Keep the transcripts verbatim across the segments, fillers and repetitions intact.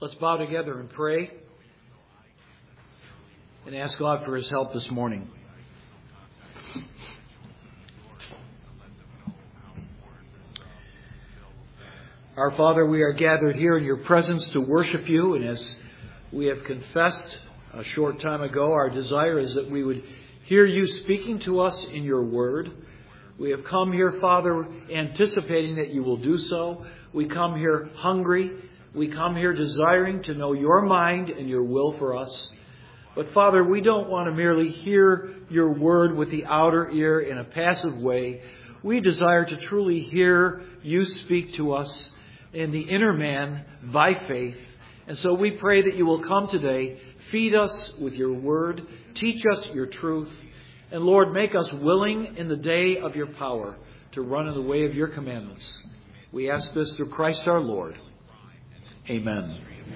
Let's bow together and pray and ask God for His help this morning. Our Father, we are gathered here in Your presence to worship You, and as we have confessed a short time ago, our desire is that we would hear You speaking to us in Your Word. We have come here, Father, anticipating that You will do so. We come here hungry. We come here desiring to know Your mind and Your will for us. But Father, we don't want to merely hear Your Word with the outer ear in a passive way. We desire to truly hear You speak to us in the inner man by faith. And so we pray that You will come today, feed us with Your Word, teach us Your truth, and Lord, make us willing in the day of Your power to run in the way of Your commandments. We ask this through Christ our Lord. Amen.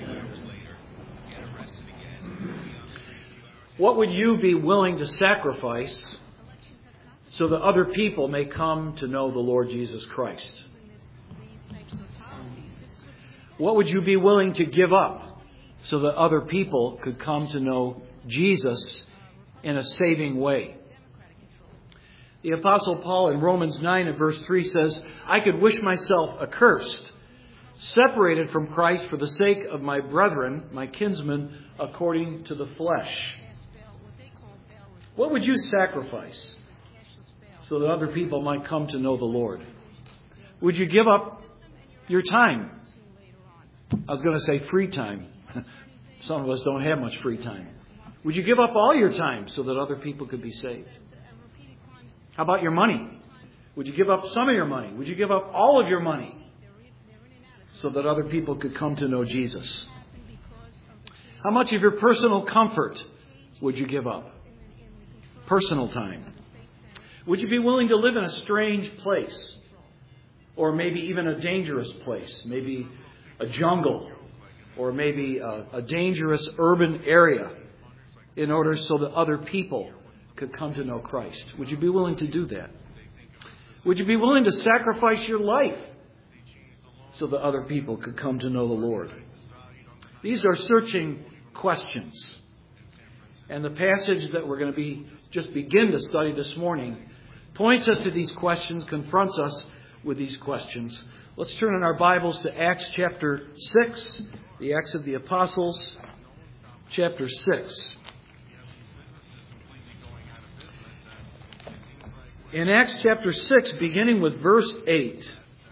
What would you be willing to sacrifice so that other people may come to know the Lord Jesus Christ? What would you be willing to give up so that other people could come to know Jesus in a saving way? The Apostle Paul in Romans nine and verse three says, I could wish myself accursed, separated from Christ for the sake of my brethren, my kinsmen, according to the flesh. What would you sacrifice so that other people might come to know the Lord? Would you give up your time? I was going to say free time. Some of us don't have much free time. Would you give up all your time so that other people could be saved? How about your money? Would you give up some of your money? Would you give up all of your money so that other people could come to know Jesus? How much of your personal comfort would you give up? Personal time. Would you be willing to live in a strange place? Or maybe even a dangerous place? Maybe a jungle? Or maybe a, a dangerous urban area in order so that other people could come to know Christ? Would you be willing to do that? Would you be willing to sacrifice your life so that other people could come to know the Lord? These are searching questions. And the passage that we're going to be just begin to study this morning points us to these questions, confronts us with these questions. Let's turn in our Bibles to Acts chapter six, the Acts of the Apostles, chapter six. In Acts chapter six, beginning with verse eight,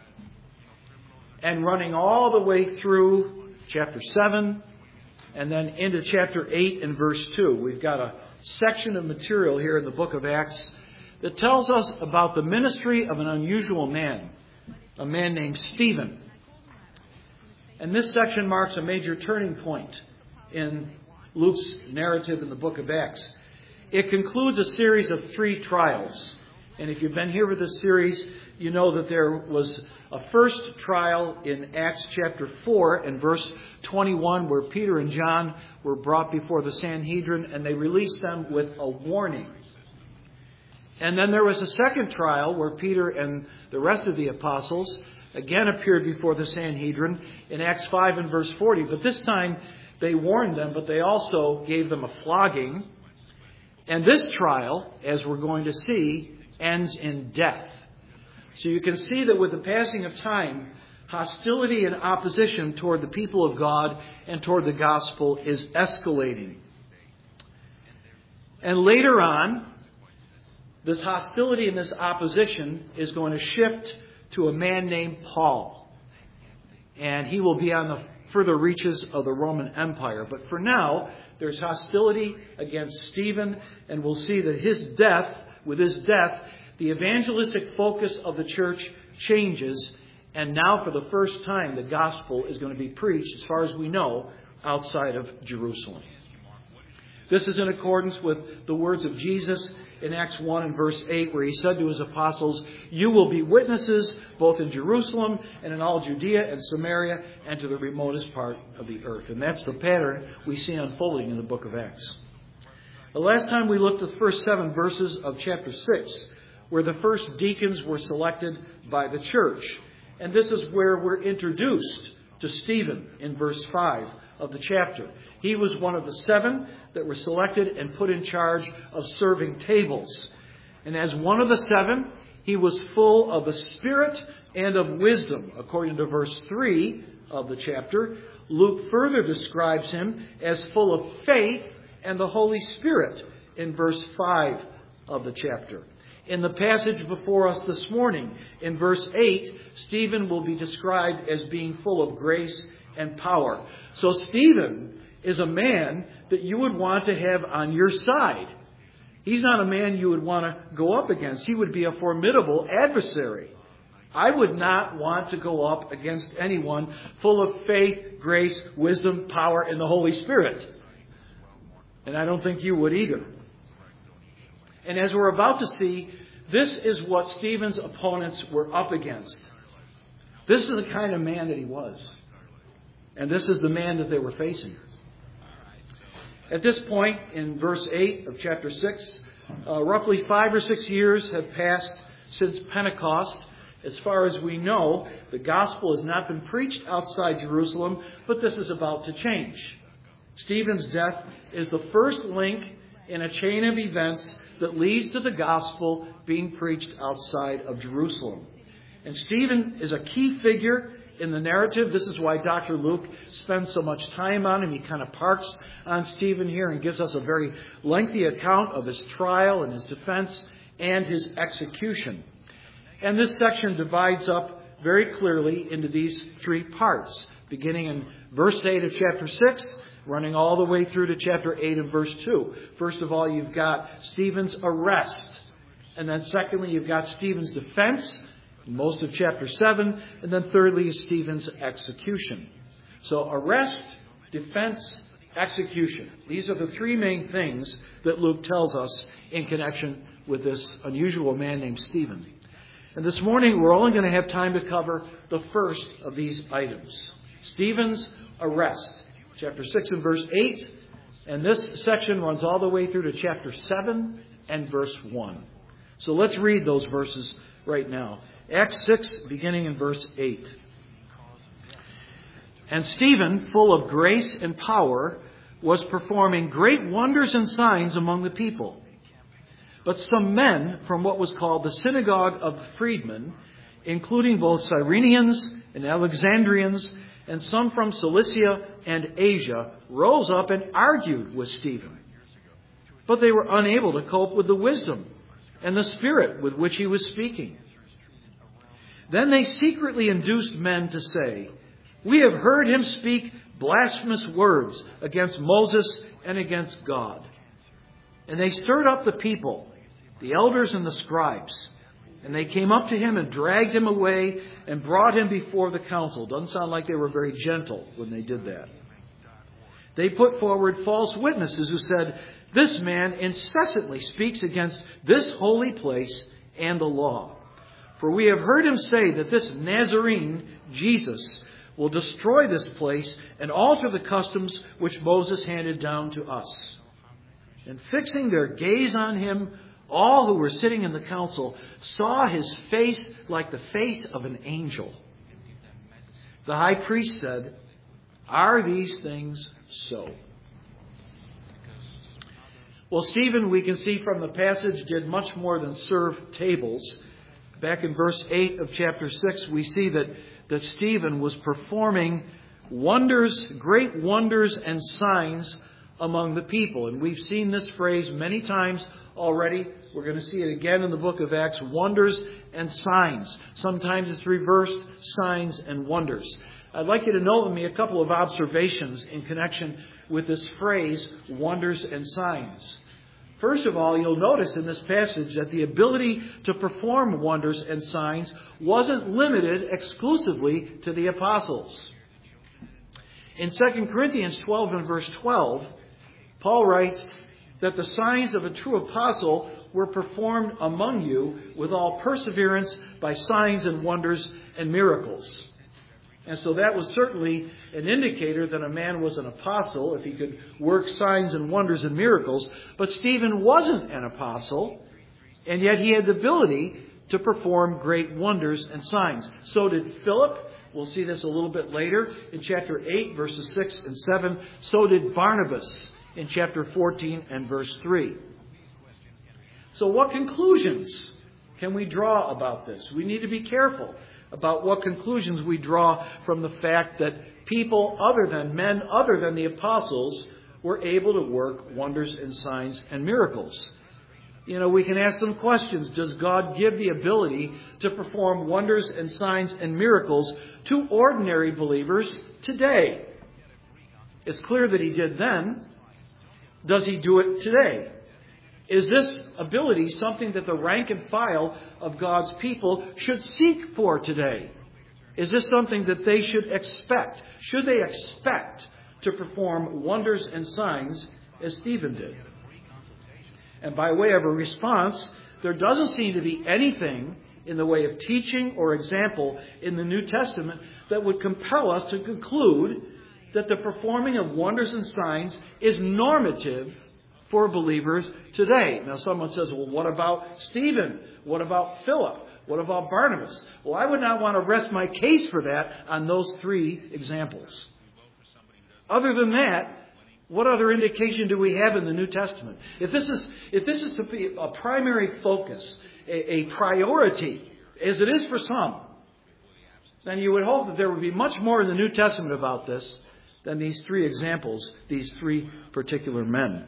and running all the way through chapter seven, and then into chapter eight and verse two. We've got a section of material here in the book of Acts that tells us about the ministry of an unusual man, a man named Stephen. And this section marks a major turning point in Luke's narrative in the book of Acts. It concludes a series of three trials. And if you've been here with this series, you know that there was a first trial in Acts chapter four and verse twenty-one, where Peter and John were brought before the Sanhedrin and they released them with a warning. And then there was a second trial where Peter and the rest of the apostles again appeared before the Sanhedrin in Acts five and verse forty. But this time they warned them, but they also gave them a flogging. And this trial, as we're going to see, ends in death. So you can see that with the passing of time, hostility and opposition toward the people of God and toward the gospel is escalating. And later on, this hostility and this opposition is going to shift to a man named Paul. And he will be on the further reaches of the Roman Empire. But for now, there's hostility against Stephen, and we'll see that his death, with his death, the evangelistic focus of the church changes, and now for the first time the gospel is going to be preached, as far as we know, outside of Jerusalem. This is in accordance with the words of Jesus in Acts one and verse eight, where he said to his apostles, you will be witnesses both in Jerusalem and in all Judea and Samaria and to the remotest part of the earth. And that's the pattern we see unfolding in the book of Acts. The last time we looked at the first seven verses of chapter six, where the first deacons were selected by the church. And this is where we're introduced to Stephen in verse five of the chapter. He was one of the seven that were selected and put in charge of serving tables. And as one of the seven, he was full of the Spirit and of wisdom, according to verse three of the chapter. Luke further describes him as full of faith and the Holy Spirit in verse five of the chapter. In the passage before us this morning, in verse eight, Stephen will be described as being full of grace and power. So Stephen is a man that you would want to have on your side. He's not a man you would want to go up against. He would be a formidable adversary. I would not want to go up against anyone full of faith, grace, wisdom, power, and the Holy Spirit. And I don't think you would either. And as we're about to see, this is what Stephen's opponents were up against. This is the kind of man that he was. And this is the man that they were facing. At this point, in verse eight of chapter six, uh, roughly five or six years have passed since Pentecost. As far as we know, the gospel has not been preached outside Jerusalem, but this is about to change. Stephen's death is the first link in a chain of events that leads to the gospel being preached outside of Jerusalem. And Stephen is a key figure in the narrative. This is why Doctor Luke spends so much time on him. He kind of parks on Stephen here and gives us a very lengthy account of his trial and his defense and his execution. And this section divides up very clearly into these three parts, beginning in verse eight of chapter six, running all the way through to chapter eight of verse two. First of all, you've got Stephen's arrest. And then secondly, you've got Stephen's defense, most of chapter seven. And then thirdly is Stephen's execution. So arrest, defense, execution. These are the three main things that Luke tells us in connection with this unusual man named Stephen. And this morning, we're only going to have time to cover the first of these items. Stephen's arrest. Chapter six and verse eight. And this section runs all the way through to chapter seven and verse one. So let's read those verses right now. Acts six, beginning in verse eight. And Stephen, full of grace and power, was performing great wonders and signs among the people. But some men from what was called the synagogue of the freedmen, including both Cyrenians and Alexandrians, and some from Cilicia and Asia, rose up and argued with Stephen. But they were unable to cope with the wisdom and the spirit with which he was speaking. Then they secretly induced men to say, "We have heard him speak blasphemous words against Moses and against God." And they stirred up the people, the elders and the scribes. And they came up to him and dragged him away and brought him before the council. Doesn't sound like they were very gentle when they did that. They put forward false witnesses who said, "This man incessantly speaks against this holy place and the law. For we have heard him say that this Nazarene, Jesus, will destroy this place and alter the customs which Moses handed down to us." And fixing their gaze on him, all who were sitting in the council saw his face like the face of an angel. The high priest said, "Are these things so?" Well, Stephen, we can see from the passage, did much more than serve tables. Back in verse eight of chapter six, we see that, that Stephen was performing wonders, great wonders and signs among the people. And we've seen this phrase many times already. We're going to see it again in the book of Acts, wonders and signs. Sometimes it's reversed, signs and wonders. I'd like you to note with me a couple of observations in connection with this phrase, wonders and signs. First of all, you'll notice in this passage that the ability to perform wonders and signs wasn't limited exclusively to the apostles. In Second Corinthians twelve and verse twelve, Paul writes that the signs of a true apostle were performed among you with all perseverance by signs and wonders and miracles. And so that was certainly an indicator that a man was an apostle if he could work signs and wonders and miracles. But Stephen wasn't an apostle, and yet he had the ability to perform great wonders and signs. So did Philip We'll see this a little bit later in chapter eight, verses six and seven. So did Barnabas in chapter fourteen and verse three. So what conclusions can we draw about this? We need to be careful about what conclusions we draw from the fact that people other than men, other than the apostles, were able to work wonders and signs and miracles. You know, we can ask some questions. Does God give the ability to perform wonders and signs and miracles to ordinary believers today? It's clear that He did then. Does He do it today? Is this ability something that the rank and file of God's people should seek for today? Is this something that they should expect? Should they expect to perform wonders and signs as Stephen did? And by way of a response, there doesn't seem to be anything in the way of teaching or example in the New Testament that would compel us to conclude that the performing of wonders and signs is normative for believers today. Now someone says, well, what about Stephen? What about Philip? What about Barnabas? Well, I would not want to rest my case for that on those three examples. Other than that, what other indication do we have in the New Testament? If this is if this is to be a primary focus, a, a priority, as it is for some, then you would hope that there would be much more in the New Testament about this than these three examples, these three particular men.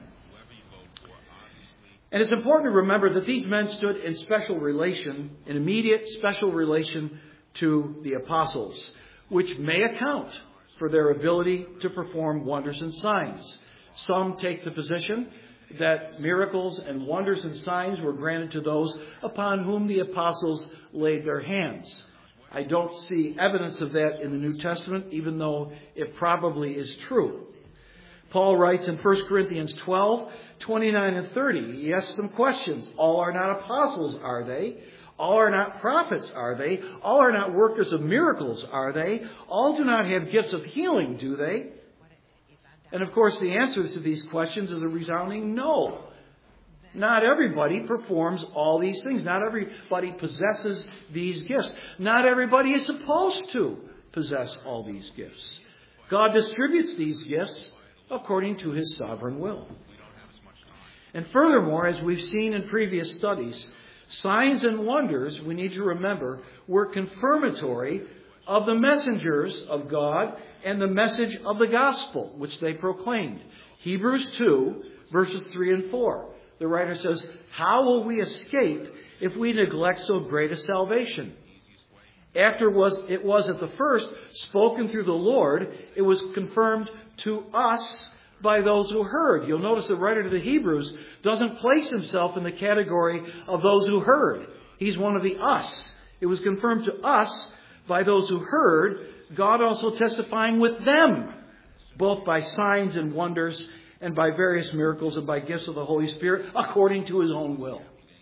And it's important to remember that these men stood in special relation, in immediate special relation to the apostles, which may account for their ability to perform wonders and signs. Some take the position that miracles and wonders and signs were granted to those upon whom the apostles laid their hands. I don't see evidence of that in the New Testament, even though it probably is true. Paul writes in First Corinthians twelve, twenty-nine and thirty, he asks some questions. All are not apostles, are they? All are not prophets, are they? All are not workers of miracles, are they? All do not have gifts of healing, do they? And of course, the answer to these questions is a resounding no. Not everybody performs all these things. Not everybody possesses these gifts. Not everybody is supposed to possess all these gifts. God distributes these gifts according to His sovereign will. And furthermore, as we've seen in previous studies, signs and wonders, we need to remember, were confirmatory of the messengers of God and the message of the gospel, which they proclaimed. Hebrews two, verses three and four. The writer says, how will we escape if we neglect so great a salvation? After was, it was at the first spoken through the Lord, it was confirmed to us by those who heard. You'll notice the writer to the Hebrews doesn't place himself in the category of those who heard. He's one of the us. It was confirmed to us by those who heard, God also testifying with them, both by signs and wonders and by various miracles and by gifts of the Holy Spirit, according to His own will.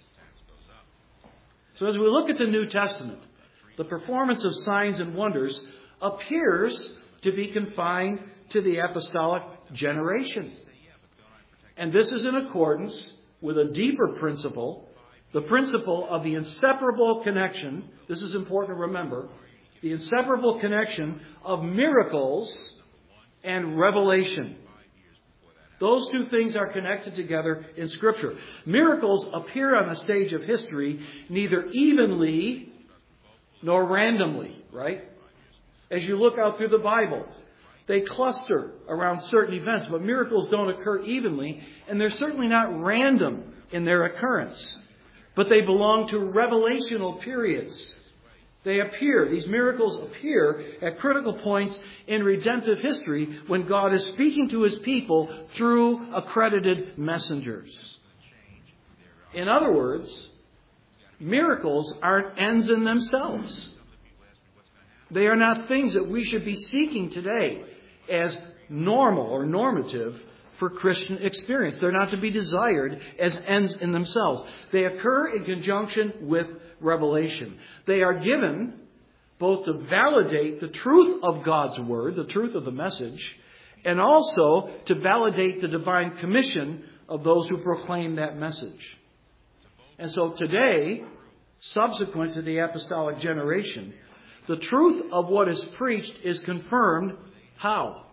So as we look at the New Testament, the performance of signs and wonders appears to be confined to the apostolic generation. And this is in accordance with a deeper principle, the principle of the inseparable connection. This is important to remember. The inseparable connection of miracles and revelation. Those two things are connected together in Scripture. Miracles appear on the stage of history neither evenly nor randomly, right? As you look out through the Bible, they cluster around certain events, but miracles don't occur evenly, and they're certainly not random in their occurrence. But they belong to revelational periods. They appear, these miracles appear at critical points in redemptive history when God is speaking to His people through accredited messengers. In other words, miracles aren't ends in themselves. They are not things that we should be seeking today as normal or normative for Christian experience. They're not to be desired as ends in themselves. They occur in conjunction with revelation. They are given both to validate the truth of God's Word, the truth of the message, and also to validate the divine commission of those who proclaim that message. And so today, subsequent to the apostolic generation, The truth of what is preached is confirmed. How?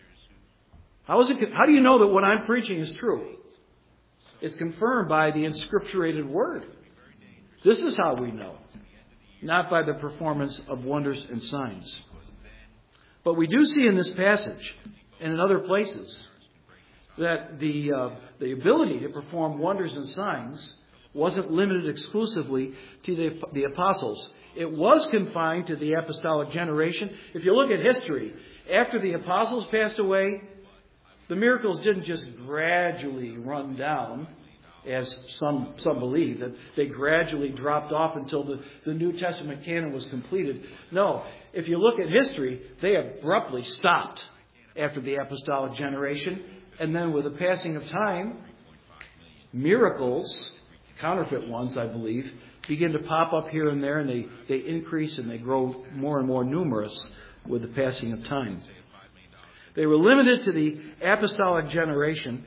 How is it? How do you know that what I'm preaching is true? It's confirmed by the inscripturated word. This is how we know, not by the performance of wonders and signs. But we do see in this passage and in other places that the uh, the ability to perform wonders and signs wasn't limited exclusively to the, the apostles. It was confined to the apostolic generation. If you look at history, after the apostles passed away, the miracles didn't just gradually run down, as some some believe, that they gradually dropped off until the, the New Testament canon was completed. No, if you look at history, they abruptly stopped after the apostolic generation. And then with the passing of time, miracles, counterfeit ones, I believe, begin to pop up here and there, and they, they increase and they grow more and more numerous with the passing of time. They were limited to the apostolic generation,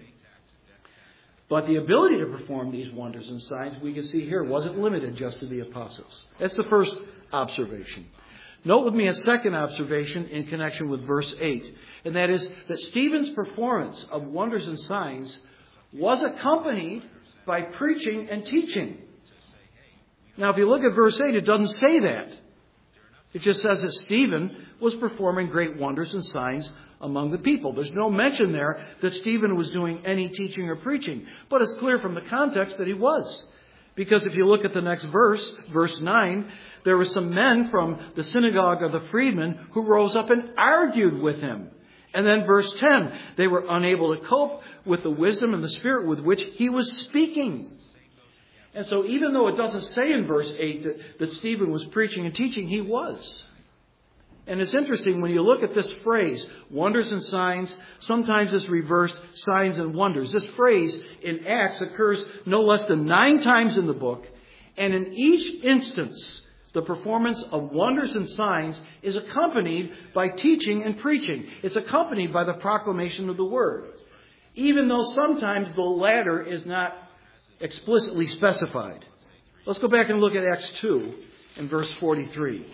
but the ability to perform these wonders and signs, we can see here, wasn't limited just to the apostles. That's the first observation. Note with me a second observation in connection with verse eight, and that is that Stephen's performance of wonders and signs was accompanied by preaching and teaching. Now, if you look at verse eight, it doesn't say that. It just says that Stephen was performing great wonders and signs among the people. There's no mention there that Stephen was doing any teaching or preaching. But it's clear from the context that he was. Because if you look at the next verse, verse nine, there were some men from the synagogue of the freedmen who rose up and argued with him. And then verse ten, they were unable to cope with the wisdom and the spirit with which he was speaking. And so even though it doesn't say in verse eight that, that Stephen was preaching and teaching, he was. And it's interesting when you look at this phrase, wonders and signs, sometimes it's reversed, signs and wonders. This phrase in Acts occurs no less than nine times in the book. And in each instance, the performance of wonders and signs is accompanied by teaching and preaching. It's accompanied by the proclamation of the word. Even though sometimes the latter is not explicitly specified. Let's go back and look at Acts two and verse forty-three.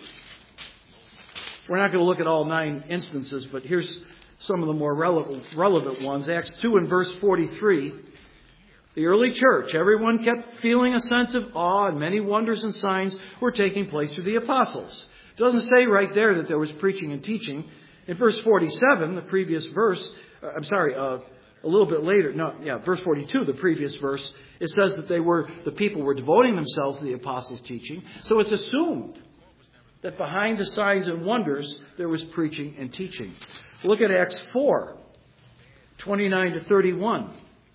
We're not going to look at all nine instances, but here's some of the more relevant, relevant ones. Acts two and verse forty-three. The early church, everyone kept feeling a sense of awe, and many wonders and signs were taking place through the apostles. It doesn't say right there that there was preaching and teaching. In verse forty-seven, the previous verse, uh, I'm sorry, uh, a little bit later, no, yeah, verse forty-two, the previous verse, it says that they were, the people were devoting themselves to the apostles' teaching. So it's assumed that behind the signs and wonders, there was preaching and teaching. Look at Acts four, twenty-nine to thirty-one.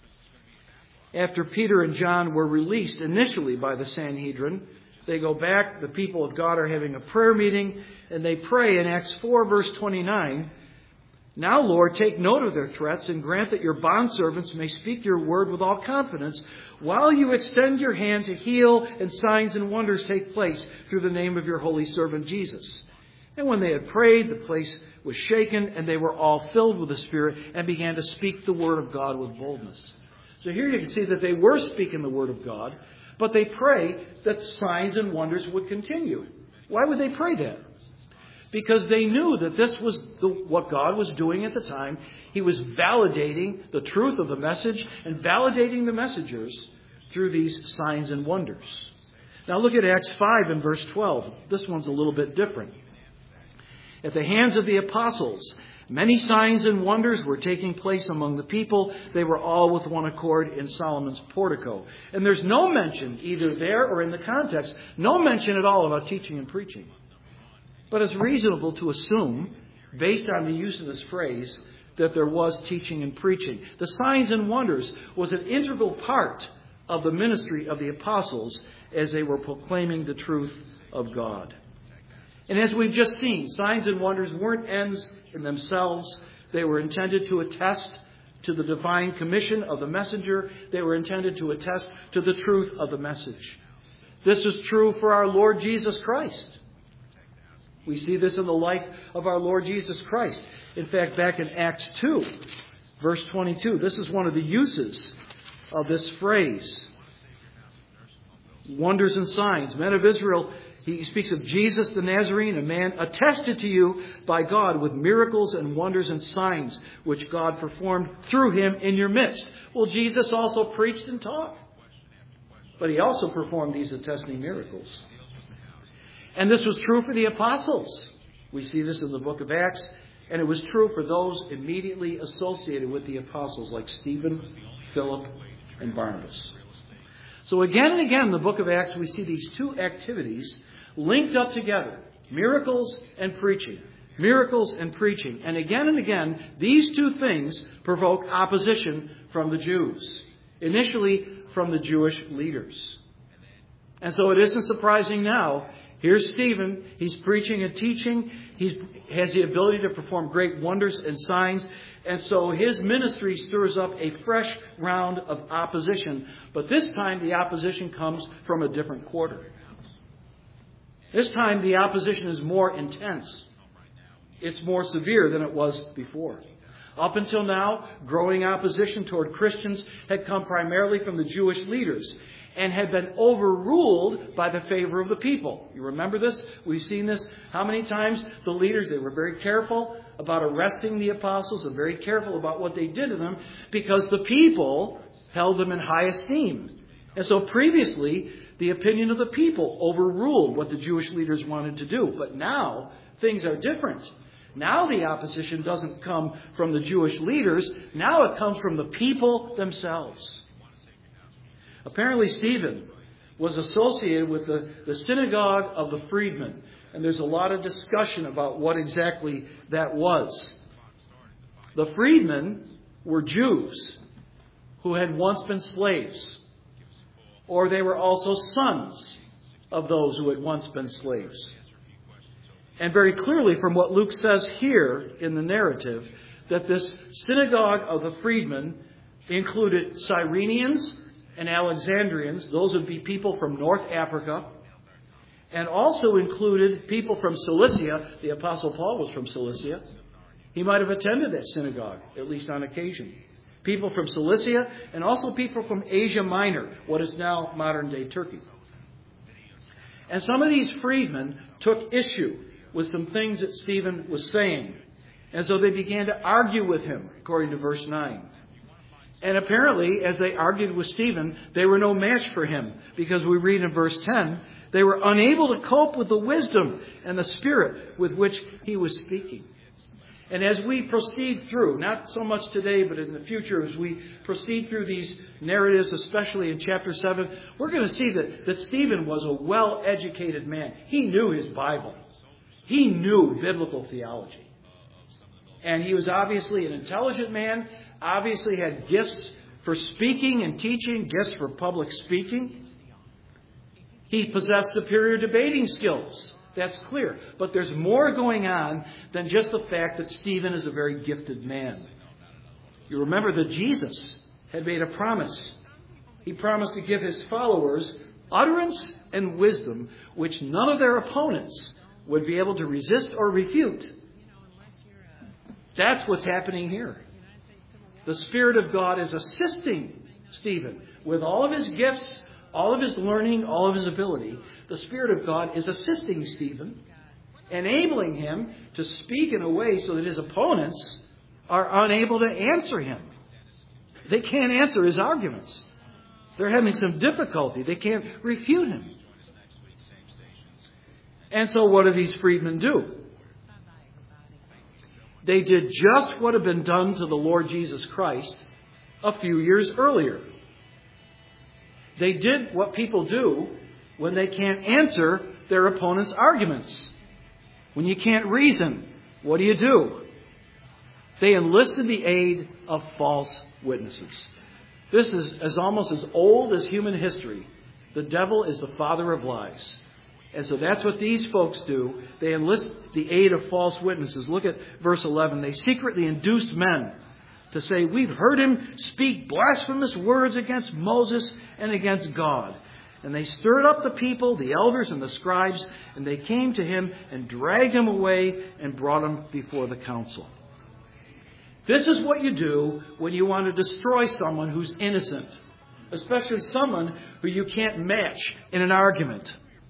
After Peter and John were released initially by the Sanhedrin, they go back, the people of God are having a prayer meeting, and they pray in Acts four, verse twenty-nine, "Now, Lord, take note of their threats and grant that your bondservants may speak your word with all confidence while you extend your hand to heal and signs and wonders take place through the name of your holy servant Jesus." And when they had prayed, the place was shaken and they were all filled with the Spirit and began to speak the word of God with boldness. So here you can see that they were speaking the word of God, but they pray that signs and wonders would continue. Why would they pray that? Because they knew that this was the, what God was doing at the time. He was validating the truth of the message and validating the messengers through these signs and wonders. Now look at Acts five and verse twelve. This one's a little bit different. At the hands of the apostles, many signs and wonders were taking place among the people. They were all with one accord in Solomon's portico. And there's no mention, either there or in the context, no mention at all about teaching and preaching. But it's reasonable to assume, based on the use of this phrase, that there was teaching and preaching. The signs and wonders was an integral part of the ministry of the apostles as they were proclaiming the truth of God. And as we've just seen, signs and wonders weren't ends in themselves. They were intended to attest to the divine commission of the messenger. They were intended to attest to the truth of the message. This is true for our Lord Jesus Christ. We see this in the life of our Lord Jesus Christ. In fact, back in Acts two, verse twenty-two, this is one of the uses of this phrase. Wonders and signs. Men of Israel He speaks of Jesus the Nazarene, a man attested to you by God with miracles and wonders and signs which God performed through him in your midst. Well, Jesus also preached and taught, but he also performed these attesting miracles. And this was true for the apostles. We see this in the book of Acts, and it was true for those immediately associated with the apostles like Stephen, Philip, and Barnabas. So again and again in the book of Acts we see these two activities linked up together. Miracles and preaching. Miracles and preaching. And again and again, these two things provoke opposition from the Jews. Initially from the Jewish leaders. And so it isn't surprising now. Here's Stephen. He's preaching and teaching. He has the ability to perform great wonders and signs. And so his ministry stirs up a fresh round of opposition. But this time the opposition comes from a different quarter. This time the opposition is more intense. It's more severe than it was before. Up until now, growing opposition toward Christians had come primarily from the Jewish leaders and had been overruled by the favor of the people. You remember this? We've seen this how many times? The leaders, they were very careful about arresting the apostles and very careful about what they did to them because the people held them in high esteem. And so previously, the opinion of the people overruled what the Jewish leaders wanted to do. But now, things are different. Now the opposition doesn't come from the Jewish leaders. Now it comes from the people themselves. Apparently Stephen was associated with the, the synagogue of the freedmen. And there's a lot of discussion about what exactly that was. The freedmen were Jews who had once been slaves. Or they were also sons of those who had once been slaves. And very clearly from what Luke says here in the narrative, that this synagogue of the freedmen included Cyrenians and Alexandrians. Those would be people from North Africa. And also included people from Cilicia. The Apostle Paul was from Cilicia. He might have attended that synagogue, at least on occasion. People from Cilicia and also people from Asia Minor, what is now modern-day Turkey. And some of these freedmen took issue with some things that Stephen was saying. And so they began to argue with him, according to verse nine. And apparently, as they argued with Stephen, they were no match for him. Because we read in verse ten, they were unable to cope with the wisdom and the spirit with which he was speaking. And as we proceed through, not so much today, but in the future, as we proceed through these narratives, especially in chapter seven, we're going to see that, that Stephen was a well-educated man. He knew his Bible. He knew biblical theology. And he was obviously an intelligent man, obviously had gifts for speaking and teaching, gifts for public speaking. He possessed superior debating skills. That's clear. But there's more going on than just the fact that Stephen is a very gifted man. You remember that Jesus had made a promise. He promised to give his followers utterance and wisdom which none of their opponents would be able to resist or refute. That's what's happening here. The Spirit of God is assisting Stephen with all of his gifts, all of his learning, all of his ability. The Spirit of God is assisting Stephen, enabling him to speak in a way so that his opponents are unable to answer him. They can't answer his arguments. They're having some difficulty. They can't refute him. And so what do these freedmen do? They did just what had been done to the Lord Jesus Christ a few years earlier. They did what people do when they can't answer their opponent's arguments. When you can't reason, what do you do? They enlisted the aid of false witnesses. This is as almost as old as human history. The devil is the father of lies. And so that's what these folks do. They enlist the aid of false witnesses. Look at verse eleven. They secretly induced men to say, "We've heard him speak blasphemous words against Moses and against God." And they stirred up the people, the elders and the scribes, and they came to him and dragged him away and brought him before the council. This is what you do when you want to destroy someone who's innocent, especially someone who you can't match in an argument.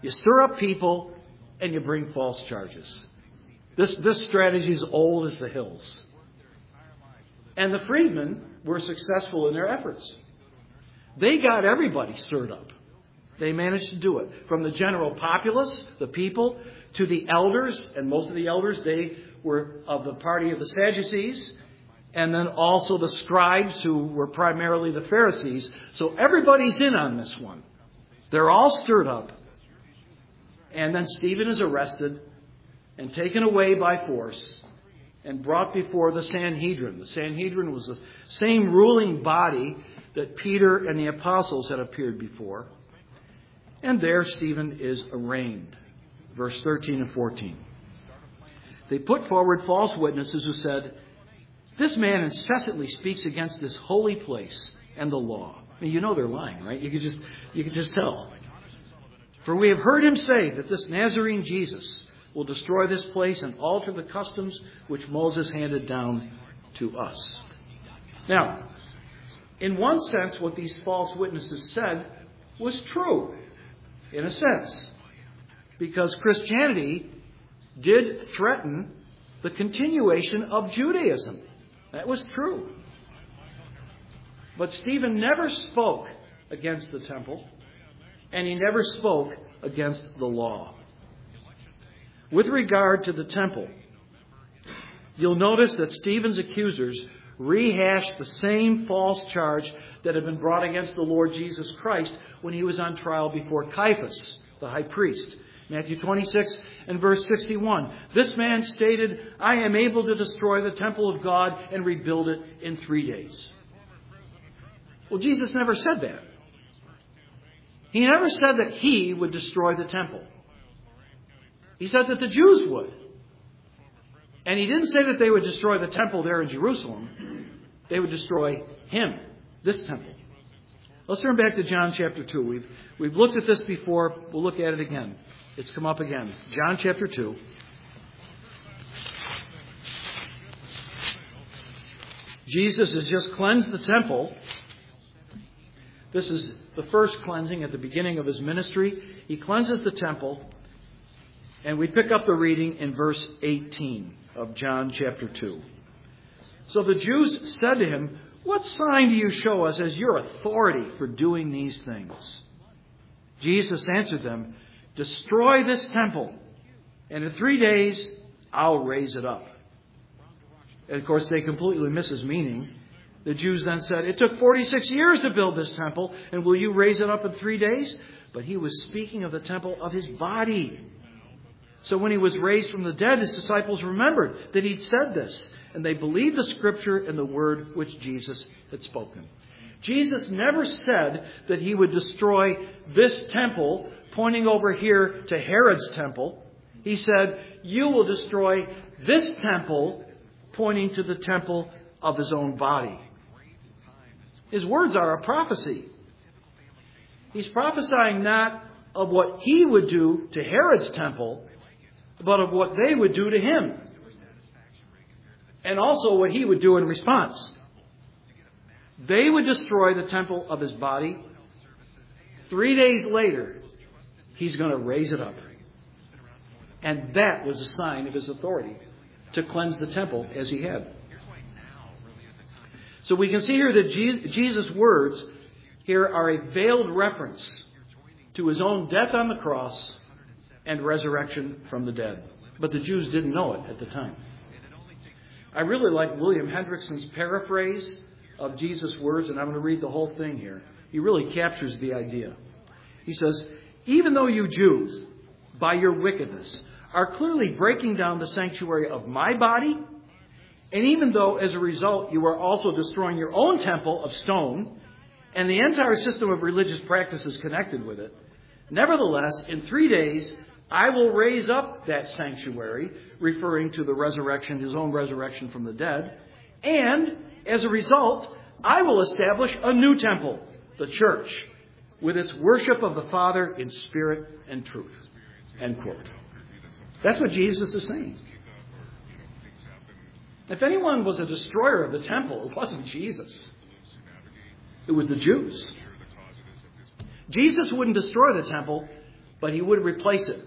You stir up people and you bring false charges. This, this strategy is old as the hills. And the freedmen were successful in their efforts. They got everybody stirred up. They managed to do it. From the general populace, the people, to the elders, and most of the elders, they were of the party of the Sadducees, and then also the scribes, who were primarily the Pharisees. So everybody's in on this one. They're all stirred up. And then Stephen is arrested and taken away by force and brought before the Sanhedrin. The Sanhedrin was the same ruling body that Peter and the apostles had appeared before. And there Stephen is arraigned. Verse thirteen and fourteen. They put forward false witnesses who said, "This man incessantly speaks against this holy place and the law." I mean, you know they're lying, right? You could just you could just tell. "For we have heard him say that this Nazarene Jesus will destroy this place and alter the customs which Moses handed down to us." Now, in one sense, what these false witnesses said was true, in a sense, because Christianity did threaten the continuation of Judaism. That was true. But Stephen never spoke against the temple, and he never spoke against the law. With regard to the temple, you'll notice that Stephen's accusers rehashed the same false charge that had been brought against the Lord Jesus Christ when he was on trial before Caiaphas, the high priest. Matthew twenty-six and verse sixty-one. "This man stated, 'I am able to destroy the temple of God and rebuild it in three days.'" Well, Jesus never said that. He never said that he would destroy the temple. He said that the Jews would. And he didn't say that they would destroy the temple there in Jerusalem. They would destroy him, this temple. Let's turn back to John chapter two. We've, we've looked at this before. We'll look at it again. It's come up again. John chapter two. Jesus has just cleansed the temple. This is the first cleansing at the beginning of his ministry. He cleanses the temple. And we pick up the reading in verse eighteen of John chapter two. "So the Jews said to him, 'What sign do you show us as your authority for doing these things?' Jesus answered them, 'Destroy this temple, and in three days I'll raise it up.'" And of course, they completely miss his meaning. The Jews then said, "It took forty-six years to build this temple, and will you raise it up in three days?" But he was speaking of the temple of his body. So when he was raised from the dead, his disciples remembered that he'd said this, and they believed the scripture and the word which Jesus had spoken. Jesus never said that he would destroy this temple, pointing over here to Herod's temple. He said, "You will destroy this temple," pointing to the temple of his own body. His words are a prophecy. He's prophesying not of what he would do to Herod's temple, but of what they would do to him. And also what he would do in response. They would destroy the temple of his body. Three days later, he's going to raise it up. And that was a sign of his authority to cleanse the temple as he had. So we can see here that Jesus' words here are a veiled reference to his own death on the cross and resurrection from the dead. But the Jews didn't know it at the time. I really like William Hendrickson's paraphrase of Jesus' words, and I'm going to read the whole thing here. He really captures the idea. He says, "Even though you Jews, by your wickedness, are clearly breaking down the sanctuary of my body, and even though as a result you are also destroying your own temple of stone and the entire system of religious practices connected with it, nevertheless, in three days, I will raise up that sanctuary," referring to the resurrection, his own resurrection from the dead. "And as a result, I will establish a new temple, the church, with its worship of the Father in spirit and truth." End quote. That's what Jesus is saying. If anyone was a destroyer of the temple, it wasn't Jesus. It was the Jews. Jesus wouldn't destroy the temple but he would replace it.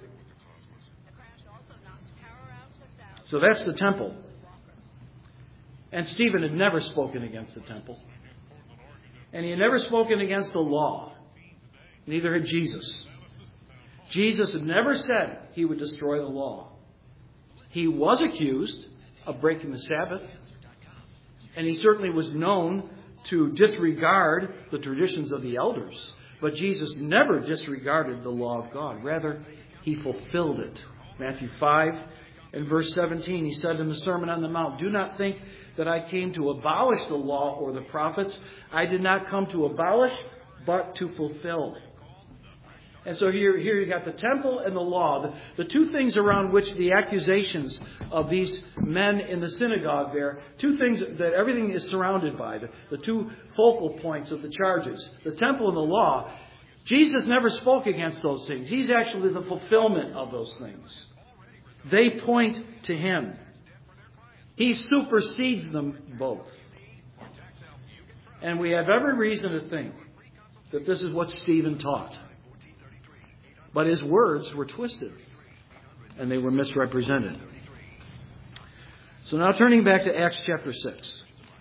So that's the temple. And Stephen had never spoken against the temple. And he had never spoken against the law. Neither had Jesus. Jesus had never said he would destroy the law. He was accused of breaking the Sabbath. And he certainly was known to disregard the traditions of the elders. But Jesus never disregarded the law of God. Rather, he fulfilled it. Matthew five and verse seventeen, he said in the Sermon on the Mount, "Do not think that I came to abolish the law or the prophets. I did not come to abolish, but to fulfill." And so here, here you got the temple and the law, the, the two things around which the accusations of these men in the synagogue there, two things that everything is surrounded by, the, the two focal points of the charges, the temple and the law. Jesus never spoke against those things. He's actually the fulfillment of those things. They point to him. He supersedes them both. And we have every reason to think that this is what Stephen taught. But his words were twisted, and they were misrepresented. So now turning back to Acts chapter six.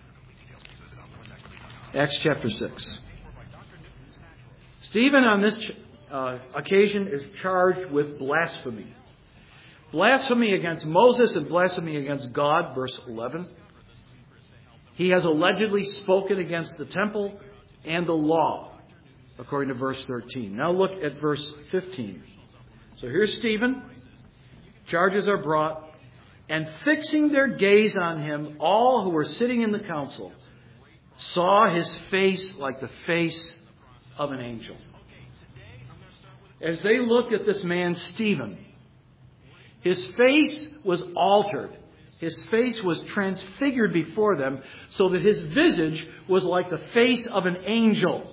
Acts chapter six. Stephen on this uh, occasion is charged with blasphemy. Blasphemy against Moses and blasphemy against God, verse eleven. He has allegedly spoken against the temple and the law, according to verse thirteen. Now look at verse fifteen. So here's Stephen. Charges are brought. And fixing their gaze on him, all who were sitting in the council saw his face like the face of an angel. As they looked at this man, Stephen, his face was altered. His face was transfigured before them so that his visage was like the face of an angel.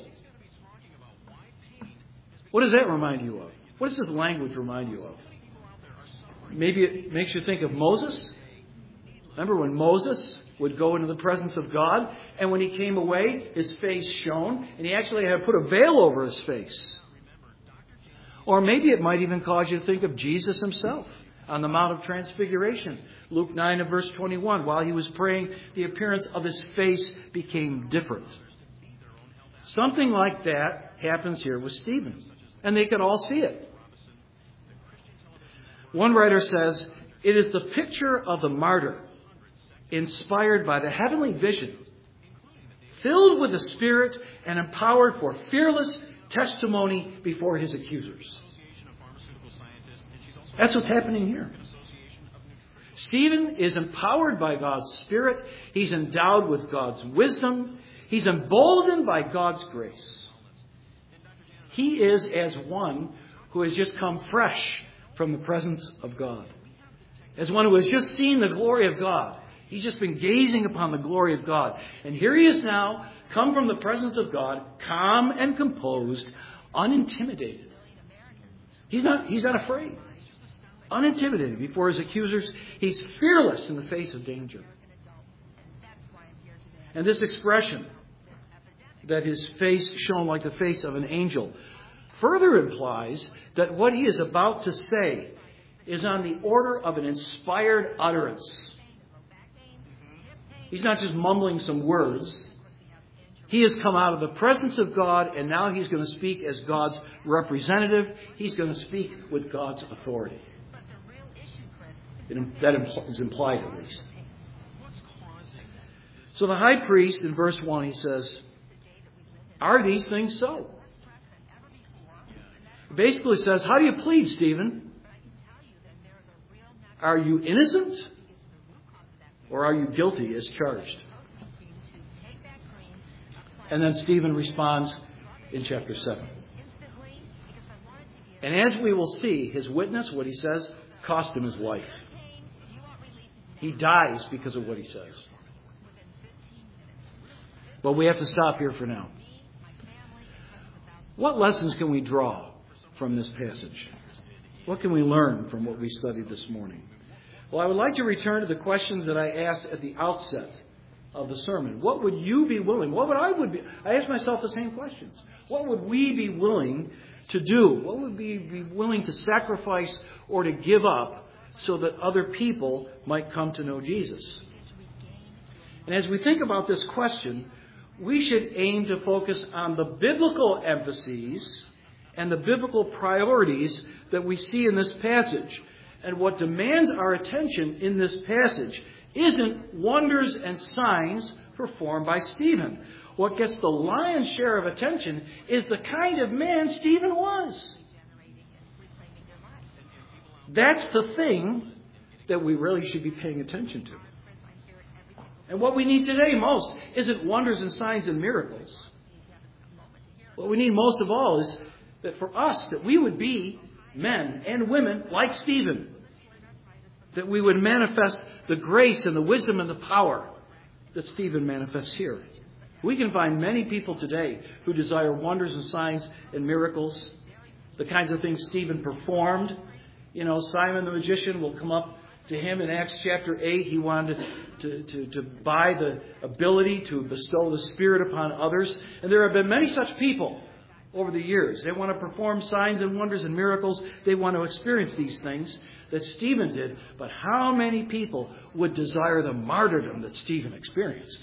What does that remind you of? What does this language remind you of? Maybe it makes you think of Moses. Remember when Moses would go into the presence of God, and when he came away, his face shone, and he actually had to put a veil over his face. Or maybe it might even cause you to think of Jesus himself on the Mount of Transfiguration. Luke nine and verse twenty-one, while he was praying, the appearance of his face became different. Something like that happens here with Stephen. And they could all see it. One writer says, it is the picture of the martyr, inspired by the heavenly vision, filled with the Spirit and empowered for fearless testimony before his accusers. That's what's happening here. Stephen is empowered by God's Spirit. He's endowed with God's wisdom. He's emboldened by God's grace. He is as one who has just come fresh from the presence of God. As one who has just seen the glory of God. He's just been gazing upon the glory of God. And here he is now, come from the presence of God, calm and composed, unintimidated. He's not, he's not afraid. Unintimidated before his accusers. He's fearless in the face of danger. And this expression, that his face shone like the face of an angel, further implies that what he is about to say is on the order of an inspired utterance. He's not just mumbling some words. He has come out of the presence of God, and now he's going to speak as God's representative. He's going to speak with God's authority. It, that is implied, at least. So the high priest, in verse one, he says, are these things so? Basically says, how do you plead, Stephen? Are you innocent? Or are you guilty as charged? And then Stephen responds in chapter seven. And as we will see, his witness, what he says, cost him his life. He dies because of what he says. But we have to stop here for now. What lessons can we draw from this passage? What can we learn from what we studied this morning? Well, I would like to return to the questions that I asked at the outset of the sermon. What would you be willing? What would I would be? I asked myself the same questions. What would we be willing to do? What would we be willing to sacrifice or to give up so that other people might come to know Jesus? And as we think about this question, we should aim to focus on the biblical emphases and the biblical priorities that we see in this passage. And what demands our attention in this passage isn't wonders and signs performed by Stephen. What gets the lion's share of attention is the kind of man Stephen was. That's the thing that we really should be paying attention to. And what we need today most isn't wonders and signs and miracles. What we need most of all is that for us, that we would be men and women like Stephen. That we would manifest the grace and the wisdom and the power that Stephen manifests here. We can find many people today who desire wonders and signs and miracles, the kinds of things Stephen performed. You know, Simon the magician will come up to him in Acts chapter eight. He wanted to, to, to buy the ability to bestow the Spirit upon others. And there have been many such people over the years. They want to perform signs and wonders and miracles. They want to experience these things that Stephen did. But how many people would desire the martyrdom that Stephen experienced?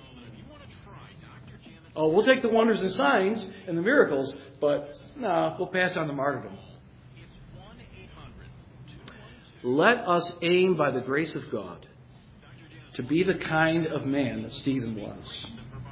Oh, we'll take the wonders and signs and the miracles, but no, we'll pass on the martyrdom. Let us aim by the grace of God to be the kind of man that Stephen was.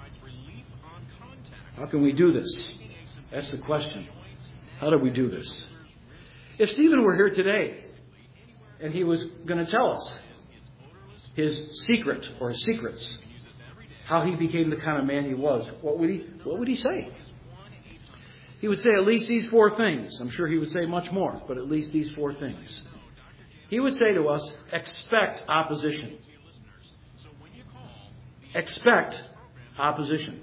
How can we do this? That's the question. How do we do this? If Stephen were here today and he was going to tell us his secret or his secrets, how he became the kind of man he was, what would he, what would he say? He would say at least these four things. I'm sure he would say much more, but at least these four things. He would say to us, expect opposition. Expect opposition.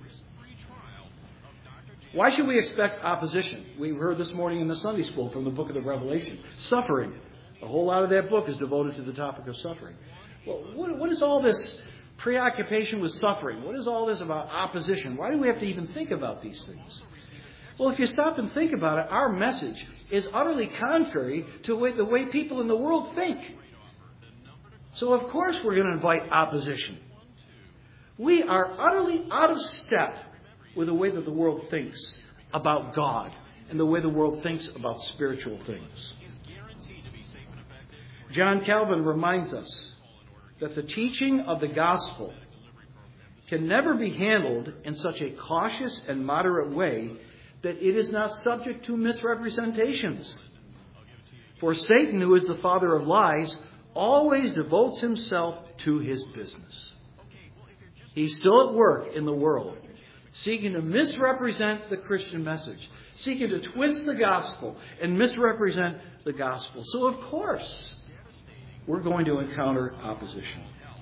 Why should we expect opposition? We heard this morning in the Sunday school from the book of the Revelation. Suffering. A whole lot of that book is devoted to the topic of suffering. Well, what, what is all this preoccupation with suffering? What is all this about opposition? Why do we have to even think about these things? Well, if you stop and think about it, our message is utterly contrary to the way, the way people in the world think. So, of course, we're going to invite opposition. We are utterly out of step with the way that the world thinks about God and the way the world thinks about spiritual things. John Calvin reminds us that the teaching of the gospel can never be handled in such a cautious and moderate way that it is not subject to misrepresentations. For Satan, who is the father of lies, always devotes himself to his business. He's still at work in the world, seeking to misrepresent the Christian message, seeking to twist the gospel and misrepresent the gospel. So, of course, we're going to encounter opposition.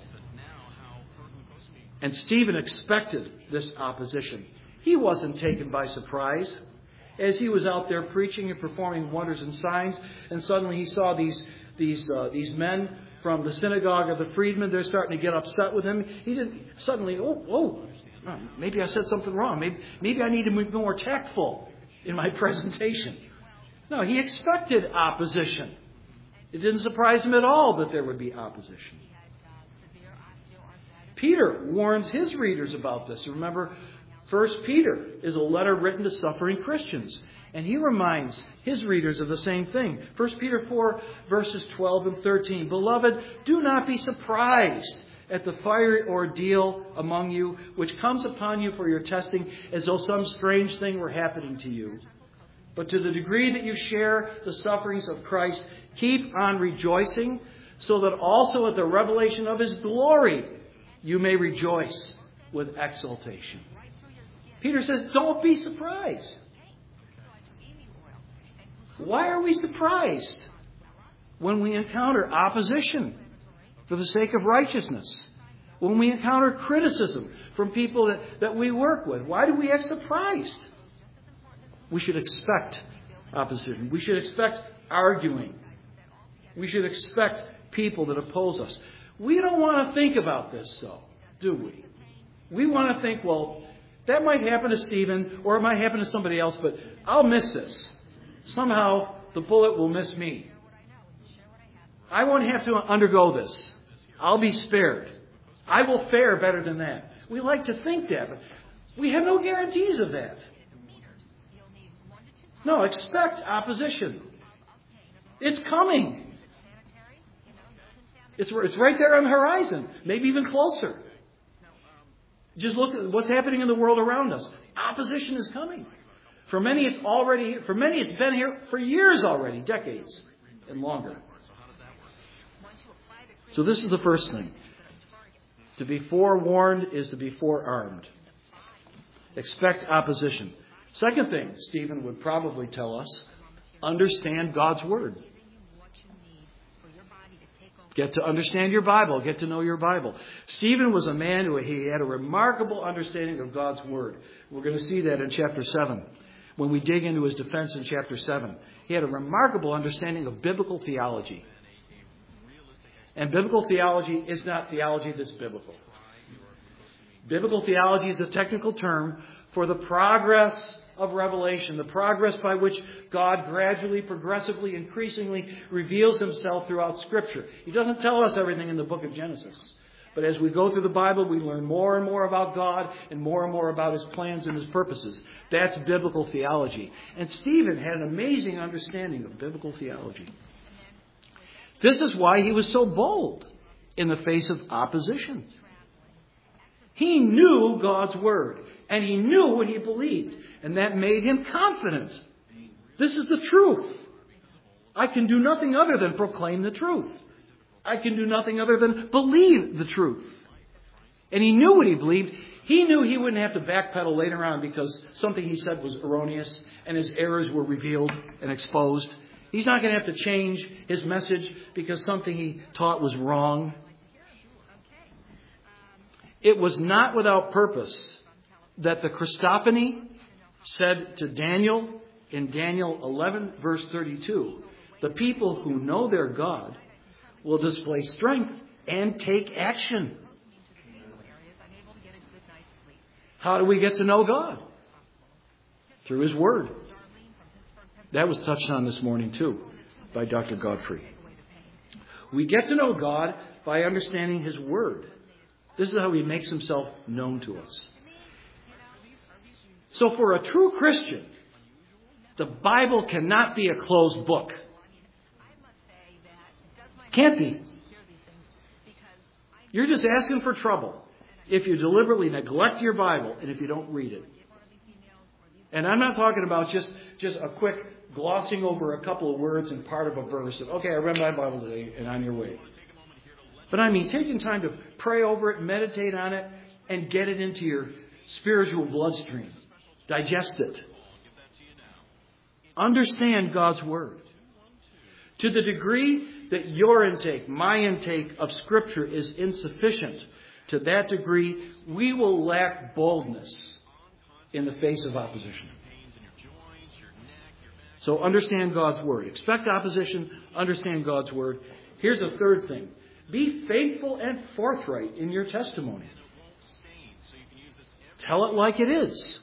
And Stephen expected this opposition. He wasn't taken by surprise as he was out there preaching and performing wonders and signs, and suddenly he saw these these uh, these men from the synagogue of the freedmen. They're starting to get upset with him. He didn't suddenly, oh, oh, maybe I said something wrong. Maybe maybe I need to be more tactful in my presentation. No, he expected opposition. It didn't surprise him at all that there would be opposition. Peter warns his readers about this. Remember, First Peter is a letter written to suffering Christians. And he reminds his readers of the same thing. First Peter four, verses twelve and thirteen. Beloved, do not be surprised at the fiery ordeal among you, which comes upon you for your testing, as though some strange thing were happening to you. But to the degree that you share the sufferings of Christ, keep on rejoicing, so that also at the revelation of his glory you may rejoice with exultation. Peter says, don't be surprised. Why are we surprised when we encounter opposition for the sake of righteousness? When we encounter criticism from people that, that we work with? Why do we get surprised? We should expect opposition. We should expect arguing. We should expect people that oppose us. We don't want to think about this, though, do we? We want to think, well, that might happen to Stephen or it might happen to somebody else, but I'll miss this. somehow the bullet will miss me. I won't have to undergo this. I'll be spared. I will fare better than that. We like to think that, but we have no guarantees of that. No, expect opposition. It's coming. It's, it's right there on the horizon, maybe even closer. Just look at what's happening in the world around us. Opposition is coming. For many, it's already here. For many, it's been here for years already, decades and longer. So this is the first thing. To be forewarned is to be forearmed. Expect opposition. Second thing Stephen would probably tell us, understand God's Word. Get to understand your Bible. Get to know your Bible. Stephen was a man who he had a remarkable understanding of God's Word. We're going to see that in chapter seven. When we dig into his defense in chapter seven. He had a remarkable understanding of biblical theology. And biblical theology is not theology that's biblical. Biblical theology is a technical term for the progress of revelation, the progress by which God gradually, progressively, increasingly reveals himself throughout Scripture. He doesn't tell us everything in the book of Genesis. But as we go through the Bible, we learn more and more about God and more and more about his plans and his purposes. That's biblical theology. And Stephen had an amazing understanding of biblical theology. This is why he was so bold in the face of opposition. He knew God's Word, and he knew what he believed, and that made him confident. This is the truth. I can do nothing other than proclaim the truth. I can do nothing other than believe the truth. And he knew what he believed. He knew he wouldn't have to backpedal later on because something he said was erroneous and his errors were revealed and exposed. He's not going to have to change his message because something he taught was wrong. It was not without purpose that the Christophany said to Daniel in Daniel eleven, verse thirty-two, the people who know their God will display strength and take action. How do we get to know God? Through his Word. That was touched on this morning too by Doctor Godfrey. We get to know God by understanding his Word. This is how he makes himself known to us. So for a true Christian, the Bible cannot be a closed book. Can't be. You're just asking for trouble if you deliberately neglect your Bible and if you don't read it. And I'm not talking about just, just a quick glossing over a couple of words and part of a verse. And, okay, I read my Bible today and on your way. But I mean taking time to pray over it, meditate on it, and get it into your spiritual bloodstream. Digest it. Understand God's Word. To the degree that your intake, my intake of Scripture is insufficient, to that degree we will lack boldness in the face of opposition. So understand God's Word. Expect opposition. Understand God's Word. Here's a third thing. Be faithful and forthright in your testimony. Tell it like it is.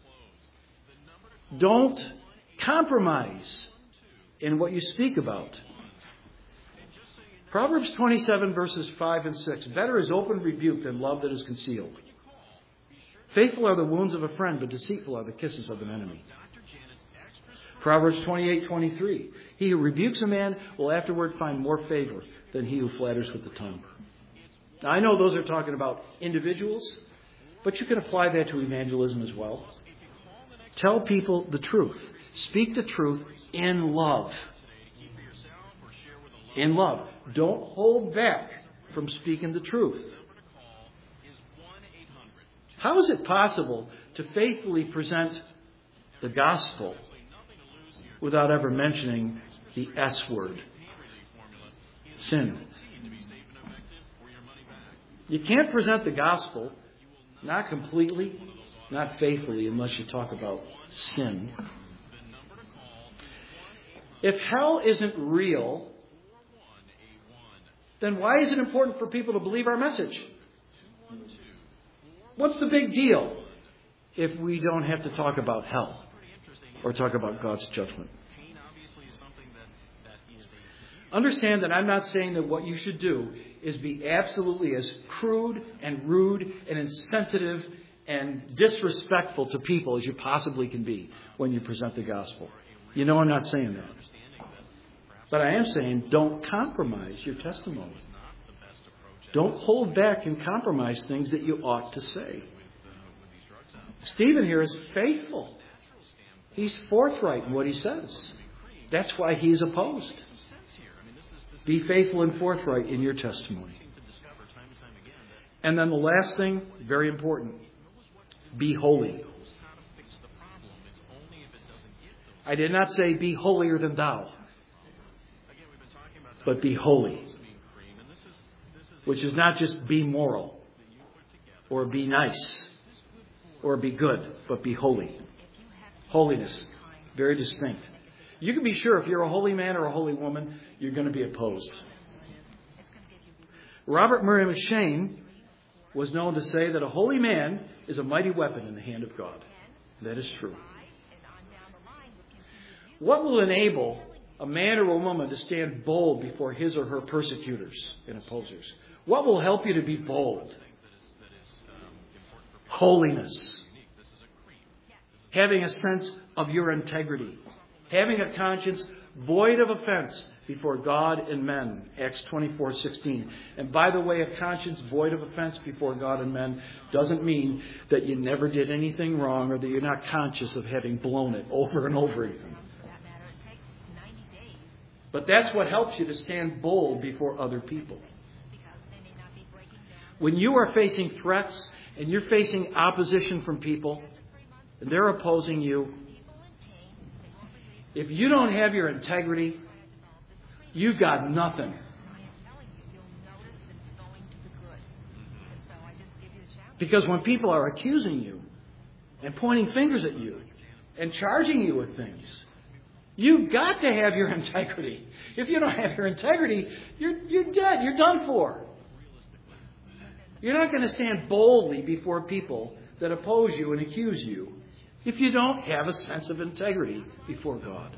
Don't compromise in what you speak about. Proverbs twenty-seven, verses five and six. Better is open rebuke than love that is concealed. Faithful are the wounds of a friend, but deceitful are the kisses of an enemy. Proverbs twenty-eight, twenty-three. He who rebukes a man will afterward find more favor than he who flatters with the tongue. Now, I know those are talking about individuals, but you can apply that to evangelism as well. Tell people the truth. Speak the truth in love. In love. Don't hold back from speaking the truth. How is it possible to faithfully present the gospel without ever mentioning the S word? Sin. You can't present the gospel, not completely, not faithfully, unless you talk about sin. If hell isn't real, then why is it important for people to believe our message? What's the big deal if we don't have to talk about hell or talk about God's judgment? Understand that I'm not saying that what you should do is be absolutely as crude and rude and insensitive and disrespectful to people as you possibly can be when you present the gospel. You know I'm not saying that. But I am saying don't compromise your testimony. Don't hold back and compromise things that you ought to say. Stephen here is faithful. He's forthright in what he says. That's why he's opposed. Be faithful and forthright in your testimony. And then the last thing, very important, be holy. I did not say be holier than thou, but be holy. Which is not just be moral, or be nice, or be good, but be holy. Holiness, very distinct. You can be sure if you're a holy man or a holy woman, you're going to be opposed. Robert Murray McCheyne was known to say that a holy man is a mighty weapon in the hand of God. That is true. What will enable a man or a woman to stand bold before his or her persecutors and opposers? What will help you to be bold? Holiness. Having a sense of your integrity. Having a conscience void of offense before God and men. Acts twenty-four sixteen. And by the way, a conscience void of offense before God and men doesn't mean that you never did anything wrong or that you're not conscious of having blown it over and over again. But that's what helps you to stand bold before other people. When you are facing threats and you're facing opposition from people and they're opposing you, if you don't have your integrity, you've got nothing. Because when people are accusing you and pointing fingers at you and charging you with things, you've got to have your integrity. If you don't have your integrity, you're, you're dead. You're done for. You're not going to stand boldly before people that oppose you and accuse you if you don't have a sense of integrity before God.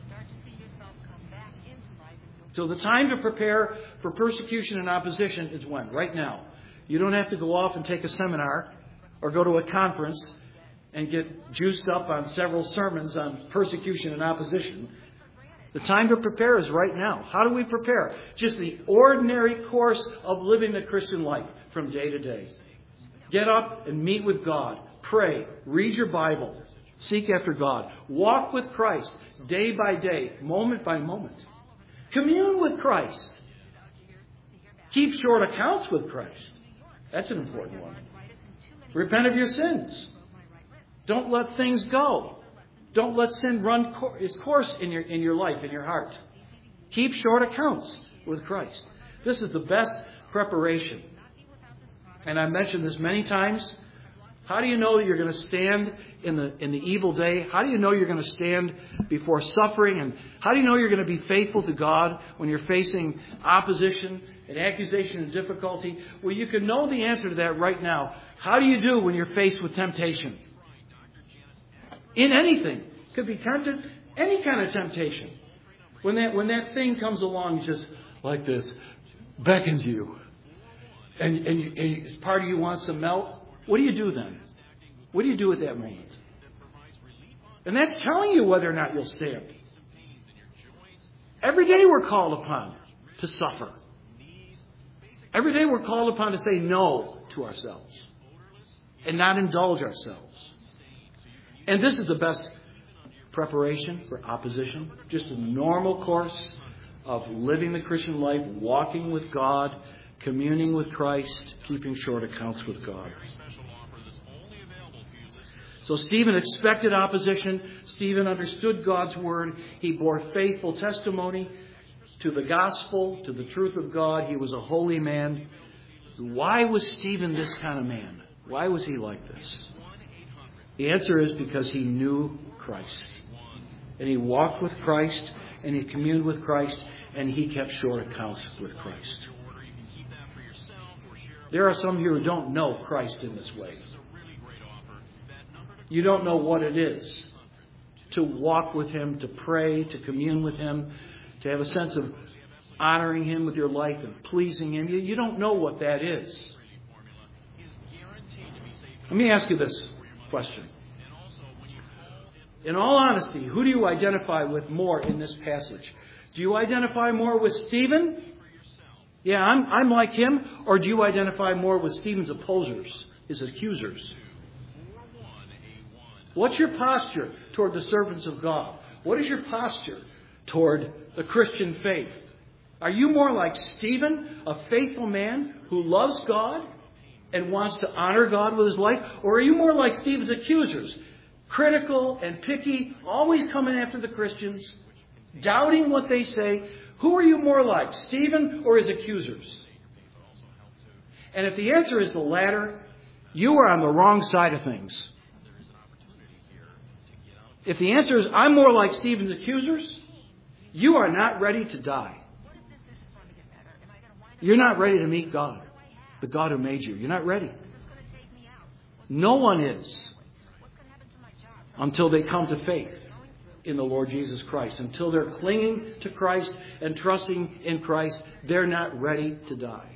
So the time to prepare for persecution and opposition is when? Right now. You don't have to go off and take a seminar or go to a conference and get juiced up on several sermons on persecution and opposition. The time to prepare is right now. How do we prepare? Just the ordinary course of living the Christian life from day to day. Get up and meet with God. Pray. Read your Bible. Seek after God. Walk with Christ day by day, moment by moment. Commune with Christ. Keep short accounts with Christ. That's an important one. Repent of your sins. Don't let things go. Don't let sin run its course in your, in your life, in your heart. Keep short accounts with Christ. This is the best preparation. And I've mentioned this many times. How do you know that you're going to stand in the in the evil day? How do you know you're going to stand before suffering? And how do you know you're going to be faithful to God when you're facing opposition and accusation and difficulty? Well, you can know the answer to that right now. How do you do when you're faced with temptation? In anything. Could be tempted, any kind of temptation. When that when that thing comes along just like this, beckons you, and, and, you, and part of you wants to melt, what do you do then? What do you do at that moment? And that's telling you whether or not you'll stand. Every day we're called upon to suffer. Every day we're called upon to say no to ourselves and not indulge ourselves. And this is the best preparation for opposition. Just a normal course of living the Christian life, walking with God, communing with Christ, keeping short accounts with God. So Stephen expected opposition. Stephen understood God's word. He bore faithful testimony to the gospel, to the truth of God. He was a holy man. Why was Stephen this kind of man? Why was he like this? The answer is because he knew Christ. And he walked with Christ, and he communed with Christ, and he kept short accounts with Christ. There are some here who don't know Christ in this way. You don't know what it is to walk with Him, to pray, to commune with Him, to have a sense of honoring Him with your life and pleasing Him. You, you don't know what that is. Let me ask you this question. In all honesty, who do you identify with more in this passage? Do you identify more with Stephen? Yeah, I'm, I'm like him. Or do you identify more with Stephen's opposers, his accusers? What's your posture toward the servants of God? What is your posture toward the Christian faith? Are you more like Stephen, a faithful man who loves God and wants to honor God with his life? Or are you more like Stephen's accusers, critical and picky, always coming after the Christians, doubting what they say? Who are you more like, Stephen or his accusers? And if the answer is the latter, you are on the wrong side of things. If the answer is, I'm more like Stephen's accusers, you are not ready to die. You're not ready to meet God, the God who made you. You're not ready. No one is until they come to faith in the Lord Jesus Christ. Until they're clinging to Christ and trusting in Christ, they're not ready to die.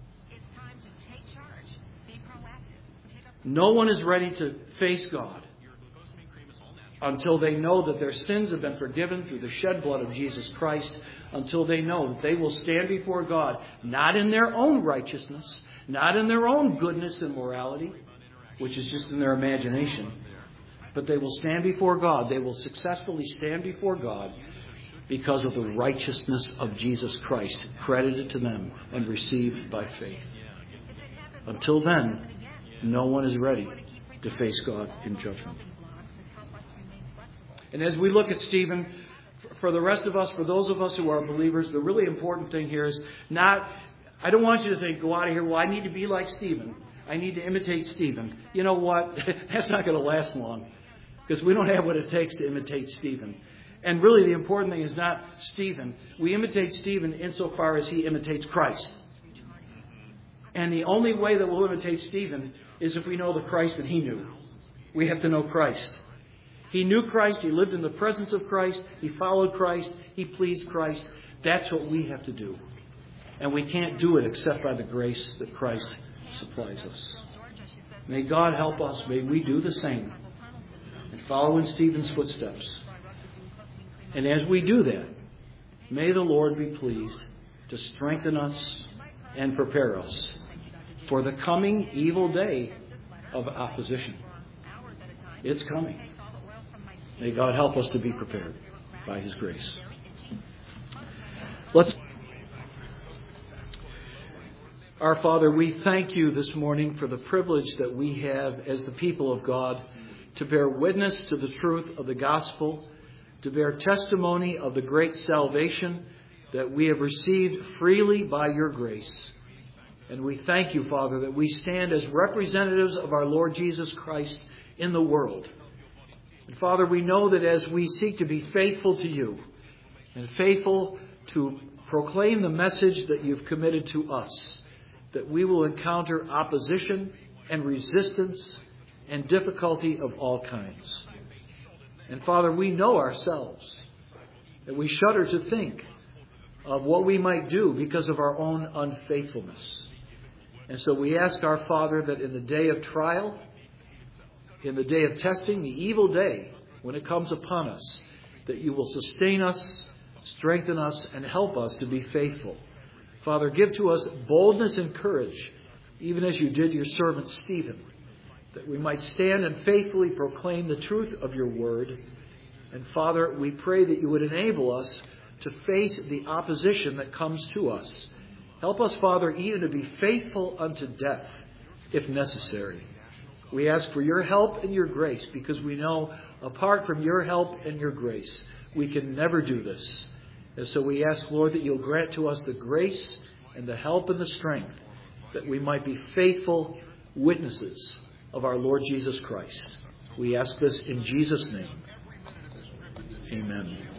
No one is ready to face God until they know that their sins have been forgiven through the shed blood of Jesus Christ, until they know that they will stand before God, not in their own righteousness, not in their own goodness and morality, which is just in their imagination, but they will stand before God. They will successfully stand before God because of the righteousness of Jesus Christ, credited to them and received by faith. Until then, no one is ready to face God in judgment. And as we look at Stephen, for the rest of us, for those of us who are believers, the really important thing here is not, I don't want you to think, go out of here, well, I need to be like Stephen. I need to imitate Stephen. You know what? That's not going to last long, because we don't have what it takes to imitate Stephen. And really the important thing is not Stephen. We imitate Stephen insofar as he imitates Christ. And the only way that we'll imitate Stephen is if we know the Christ that he knew. We have to know Christ. He knew Christ. He lived in the presence of Christ. He followed Christ. He pleased Christ. That's what we have to do. And we can't do it except by the grace that Christ supplies us. May God help us. May we do the same and follow in Stephen's footsteps. And as we do that, may the Lord be pleased to strengthen us and prepare us for the coming evil day of opposition. It's coming. May God help us to be prepared by His grace. Let's. Our Father, we thank you this morning for the privilege that we have as the people of God to bear witness to the truth of the gospel, to bear testimony of the great salvation that we have received freely by your grace. And we thank you, Father, that we stand as representatives of our Lord Jesus Christ in the world. And Father, we know that as we seek to be faithful to you and faithful to proclaim the message that you've committed to us, that we will encounter opposition and resistance and difficulty of all kinds. And Father, we know ourselves that we shudder to think of what we might do because of our own unfaithfulness. And so we ask our Father that in the day of trial, in the day of testing, the evil day, when it comes upon us, that you will sustain us, strengthen us, and help us to be faithful. Father, give to us boldness and courage, even as you did your servant Stephen, that we might stand and faithfully proclaim the truth of your word. And Father, we pray that you would enable us to face the opposition that comes to us. Help us, Father, even to be faithful unto death, if necessary. We ask for your help and your grace, because we know apart from your help and your grace, we can never do this. And so we ask, Lord, that you'll grant to us the grace and the help and the strength that we might be faithful witnesses of our Lord Jesus Christ. We ask this in Jesus' name. Amen.